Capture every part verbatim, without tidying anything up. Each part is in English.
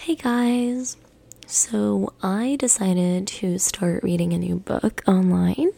Hey guys! So I decided to start reading a new book online.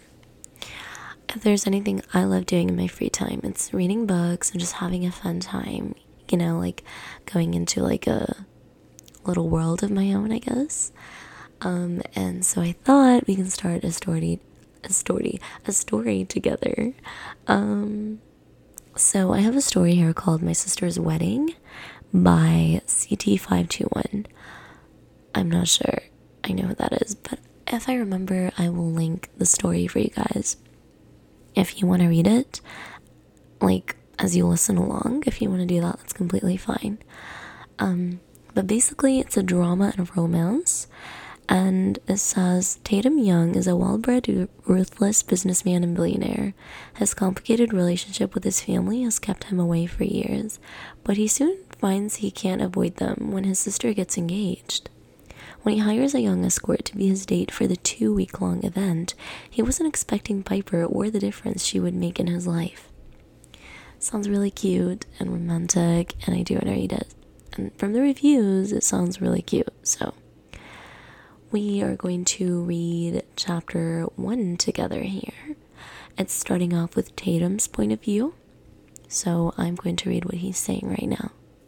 If there's anything I love doing in my free time, it's reading books and just having a fun time. You know, like going into like a little world of my own, I guess. Um, and so I thought we can start a story, a story, a story together. Um, so I have a story here called My Sister's Wedding by C T five two one. I'm not sure I know who that is, but if I remember, I will link the story for you guys. If you want to read it, like, as you listen along, if you want to do that, that's completely fine. Um, but basically, it's a drama and a romance, and it says, Tatum Young is a well-bred, ruthless businessman and billionaire. His complicated relationship with his family has kept him away for years, but he soon finds he can't avoid them when his sister gets engaged. When he hires a young escort to be his date for the two-week-long event, he wasn't expecting Piper or the difference she would make in his life. Sounds really cute and romantic, and I do want to read it. And from the reviews, it sounds really cute, so we are going to read chapter one together here. It's starting off with Tatum's point of view, so I'm going to read what he's saying right now.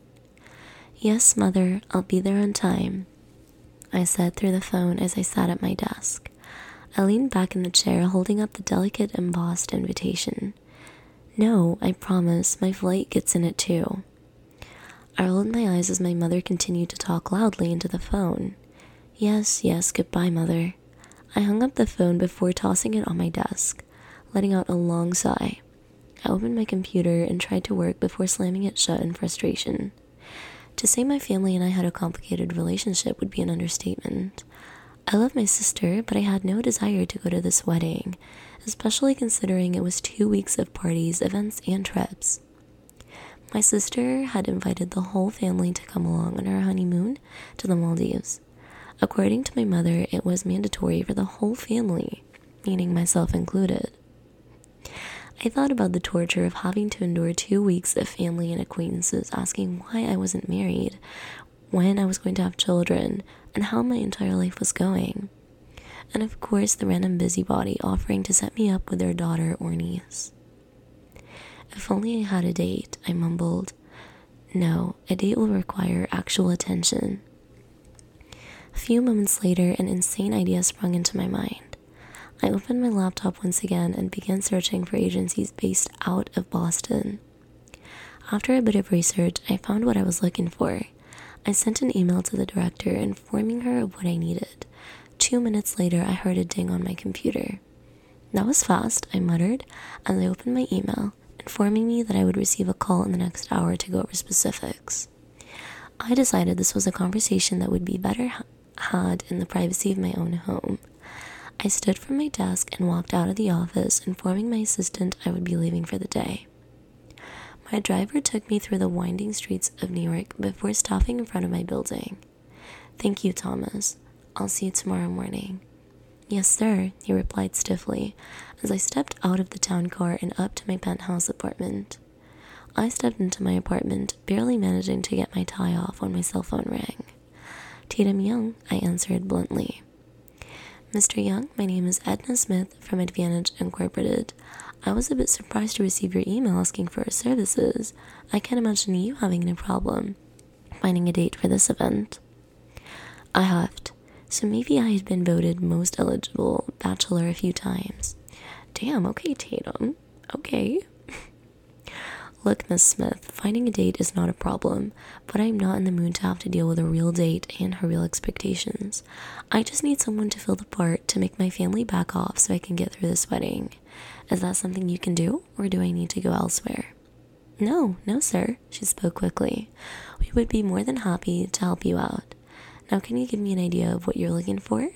Yes, Mother, I'll be there on time, I said through the phone as I sat at my desk. I leaned back in the chair, holding up the delicate embossed invitation. No, I promise, my flight gets in it too. I rolled my eyes as my mother continued to talk loudly into the phone. Yes, yes, goodbye, Mother. I hung up the phone before tossing it on my desk, letting out a long sigh. I opened my computer and tried to work before slamming it shut in frustration. To say my family and I had a complicated relationship would be an understatement. I love my sister, but I had no desire to go to this wedding, especially considering it was two weeks of parties, events, and trips. My sister had invited the whole family to come along on her honeymoon to the Maldives. According to my mother, it was mandatory for the whole family, meaning myself included. I thought about the torture of having to endure two weeks of family and acquaintances asking why I wasn't married, when I was going to have children, and how my entire life was going. And of course, the random busybody offering to set me up with their daughter or niece. If only I had a date, I mumbled. No, a date will require actual attention. A few moments later, an insane idea sprung into my mind. I opened my laptop once again and began searching for agencies based out of Boston. After a bit of research, I found what I was looking for. I sent an email to the director informing her of what I needed. Two minutes later, I heard a ding on my computer. That was fast, I muttered, as I opened my email, informing me that I would receive a call in the next hour to go over specifics. I decided this was a conversation that would be better ha- had in the privacy of my own home. I stood from my desk and walked out of the office, informing my assistant I would be leaving for the day. My driver took me through the winding streets of New York before stopping in front of my building. Thank you, Thomas. I'll see you tomorrow morning. Yes, sir, he replied stiffly, as I stepped out of the town car and up to my penthouse apartment. I stepped into my apartment, barely managing to get my tie off when my cell phone rang. Tatum Young, I answered bluntly. Mister Young, my name is Edna Smith from Advantage Incorporated. I was a bit surprised to receive your email asking for our services. I can't imagine you having any problem finding a date for this event. I huffed. So maybe I had been voted most eligible bachelor a few times. Damn, okay, Tatum. Okay. Look, Miss Smith, finding a date is not a problem, but I'm not in the mood to have to deal with a real date and her real expectations. I just need someone to fill the part to make my family back off so I can get through this wedding. Is that something you can do, or do I need to go elsewhere? No, no, sir, she spoke quickly. We would be more than happy to help you out. Now, can you give me an idea of what you're looking for?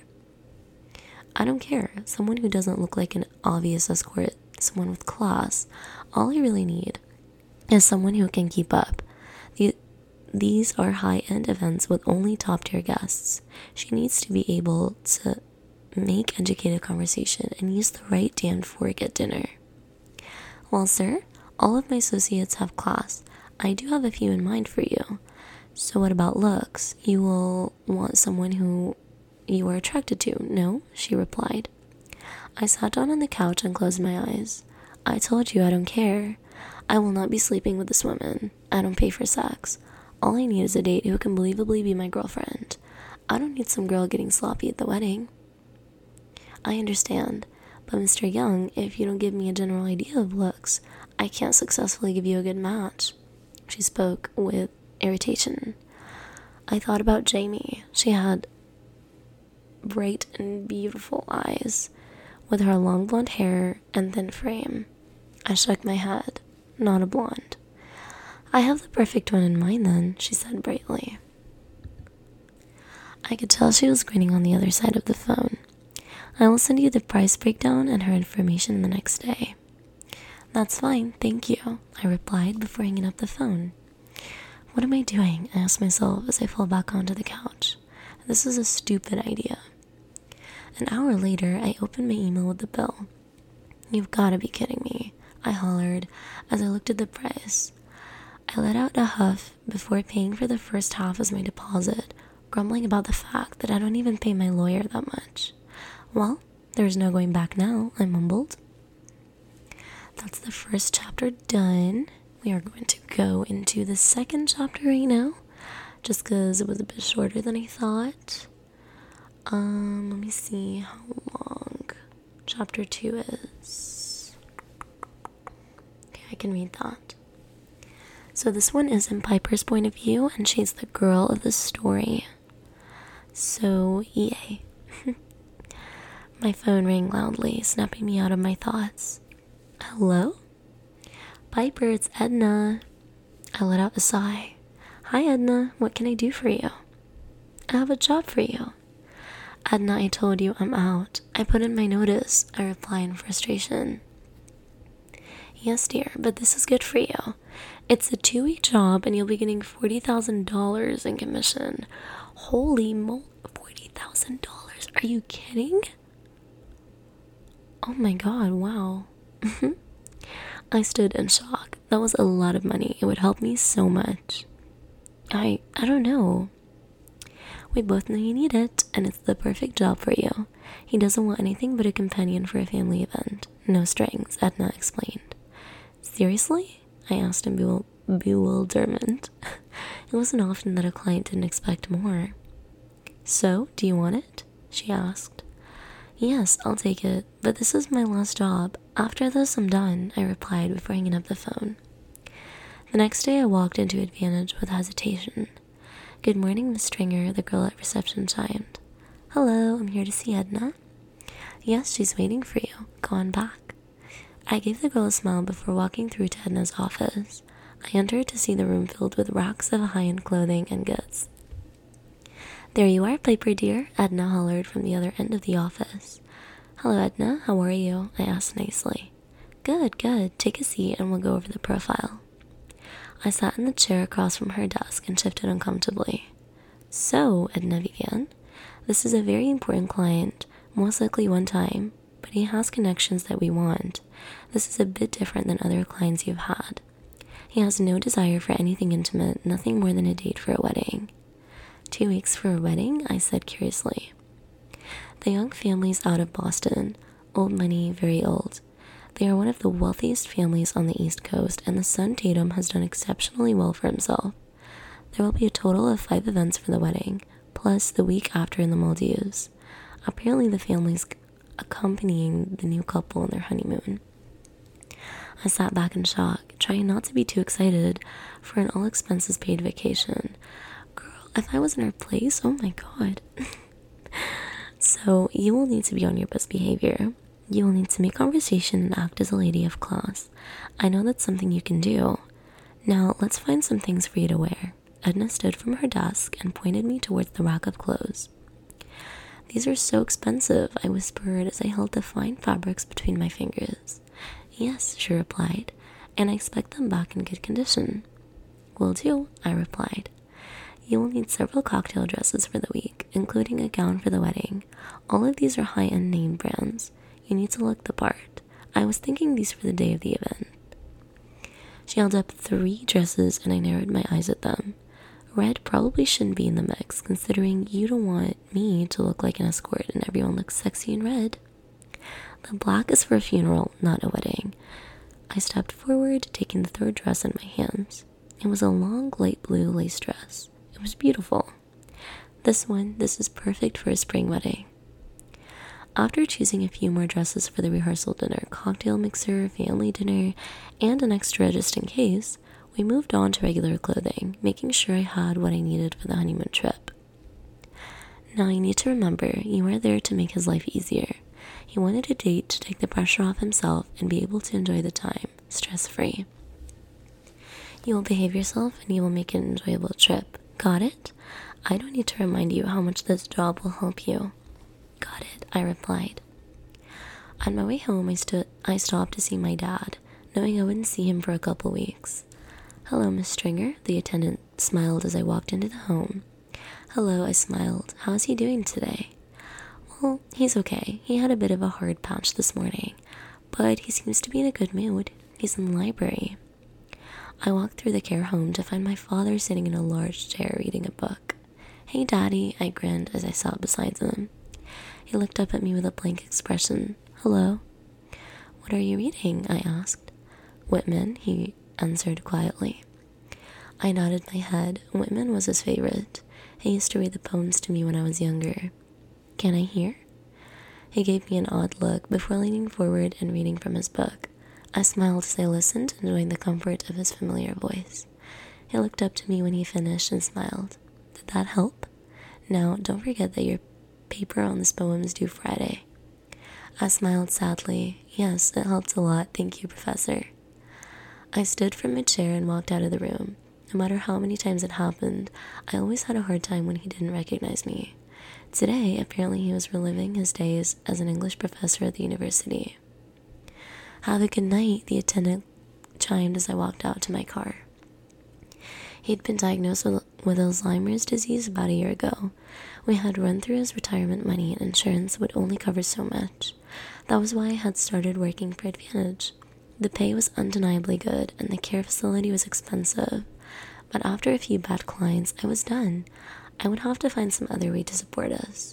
I don't care. Someone who doesn't look like an obvious escort, someone with class. All I really need is someone who can keep up. The, these are high-end events with only top-tier guests. She needs to be able to make educated conversation and use the right damned fork at dinner. Well, sir, all of my associates have class. I do have a few in mind for you. So what about looks? You will want someone who you are attracted to, no? She replied. I sat down on the couch and closed my eyes. I told you I don't care. I will not be sleeping with this woman. I don't pay for sex. All I need is a date who can believably be my girlfriend. I don't need some girl getting sloppy at the wedding. I understand, but Mister Young, if you don't give me a general idea of looks, I can't successfully give you a good match. She spoke with irritation. I thought about Jamie. She had bright and beautiful eyes, with her long blonde hair and thin frame. I shook my head. Not a blonde. I have the perfect one in mind then, she said brightly. I could tell she was grinning on the other side of the phone. I will send you the price breakdown and her information the next day. That's fine, thank you, I replied before hanging up the phone. What am I doing? I asked myself as I fell back onto the couch. This is a stupid idea. An hour later, I opened my email with the bill. You've got to be kidding me, I hollered as I looked at the price. I let out a huff before paying for the first half as my deposit, grumbling about the fact that I don't even pay my lawyer that much. Well, there's no going back now, I mumbled. That's the first chapter done. We are going to go into the second chapter right now, just because it was a bit shorter than I thought. Um, let me see how long chapter two is. Okay, I can read that. So this one is in Piper's point of view, and she's the girl of the story. So, yay. My phone rang loudly, snapping me out of my thoughts. Hello? Piper, it's Edna. I let out a sigh. Hi, Edna. What can I do for you? I have a job for you. Edna, I told you I'm out. I put in my notice, I reply in frustration. Yes, dear, but this is good for you. It's a two-week job, and you'll be getting forty thousand dollars in commission. Holy mo- forty thousand dollars. Are you kidding? Oh my god, wow. I stood in shock. That was a lot of money. It would help me so much. I, I don't know. We both know you need it, and it's the perfect job for you. He doesn't want anything but a companion for a family event. No strings, Edna explained. Seriously? I asked in bewil- bewilderment. It wasn't often that a client didn't expect more. So, do you want it? She asked. Yes, I'll take it, but this is my last job. After this, I'm done, I replied before hanging up the phone. The next day, I walked into Advantage with hesitation. Good morning, Miss Stringer, the girl at reception chimed. Hello, I'm here to see Edna. Yes, she's waiting for you. Go on back. I gave the girl a smile before walking through to Edna's office. I entered to see the room filled with racks of high-end clothing and goods. There you are, Piper dear, Edna hollered from the other end of the office. Hello, Edna. How are you? I asked nicely. Good, good. Take a seat and we'll go over the profile. I sat in the chair across from her desk and shifted uncomfortably. So, Edna began, this is a very important client, most likely one time, but he has connections that we want. This is a bit different than other clients you've had. He has no desire for anything intimate, nothing more than a date for a wedding. Two weeks for a wedding? I said curiously. The Young family's out of Boston. Old money, very old. They are one of the wealthiest families on the East Coast, and the son Tatum has done exceptionally well for himself. There will be a total of five events for the wedding, plus the week after in the Maldives. Apparently the family's accompanying the new couple on their honeymoon. I sat back in shock, trying not to be too excited for an all-expenses-paid vacation. Girl, if I was in her place, oh my god. So, you will need to be on your best behavior. You will need to make conversation and act as a lady of class. I know that's something you can do. Now, let's find some things for you to wear. Edna stood from her desk and pointed me towards the rack of clothes. These are so expensive, I whispered as I held the fine fabrics between my fingers. Yes, she replied, and I expect them back in good condition. Will do, I replied. You will need several cocktail dresses for the week, including a gown for the wedding. All of these are high-end name brands. You need to look the part. I was thinking these for the day of the event. She held up three dresses and I narrowed my eyes at them. Red probably shouldn't be in the mix, considering you don't want me to look like an escort and everyone looks sexy in red. The black is for a funeral, not a wedding. I stepped forward, taking the third dress in my hands. It was a long light blue lace dress. It was beautiful. This one, this is perfect for a spring wedding. After choosing a few more dresses for the rehearsal dinner, cocktail mixer, family dinner, and an extra just in case, we moved on to regular clothing, making sure I had what I needed for the honeymoon trip. Now you need to remember, you are there to make his life easier. He wanted a date to take the pressure off himself and be able to enjoy the time, stress-free. You will behave yourself and you will make an enjoyable trip. Got it? I don't need to remind you how much this job will help you. Got it, I replied. On my way home, I, stood, I stopped to see my dad, knowing I wouldn't see him for a couple weeks. Hello, Miss Stringer, the attendant smiled as I walked into the home. Hello, I smiled. How is he doing today? Well, he's okay. He had a bit of a hard patch this morning, but he seems to be in a good mood. He's in the library. I walked through the care home to find my father sitting in a large chair reading a book. Hey, Daddy, I grinned as I sat beside him. He looked up at me with a blank expression. Hello. What are you reading? I asked. Whitman, he answered quietly. I nodded my head. Whitman was his favorite. He used to read the poems to me when I was younger. Can I hear? He gave me an odd look before leaning forward and reading from his book. I smiled as I listened, enjoying the comfort of his familiar voice. He looked up to me when he finished and smiled. Did that help? Now, don't forget that your paper on this poem is due Friday. I smiled sadly. Yes, it helped a lot. Thank you, Professor. I stood from my chair and walked out of the room. No matter how many times it happened, I always had a hard time when he didn't recognize me. Today, apparently he was reliving his days as an English professor at the university. Have a good night, the attendant chimed as I walked out to my car. He'd been diagnosed with, with Alzheimer's disease about a year ago. We had run through his retirement money and insurance would only cover so much. That was why I had started working for Advantage. The pay was undeniably good and the care facility was expensive. But after a few bad clients, I was done. I would have to find some other way to support us.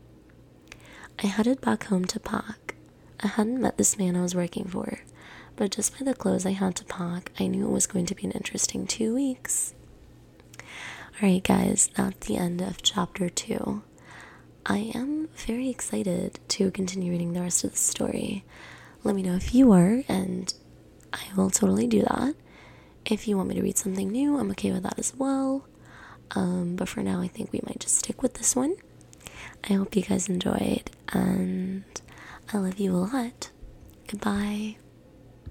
I headed back home to pack. I hadn't met this man I was working for, but just by the clothes I had to pack, I knew it was going to be an interesting two weeks. Alright guys, that's the end of chapter two. I am very excited to continue reading the rest of the story. Let me know if you are, and I will totally do that. If you want me to read something new, I'm okay with that as well. Um, but for now, I think we might just stick with this one. I hope you guys enjoyed, and I love you a lot. Goodbye.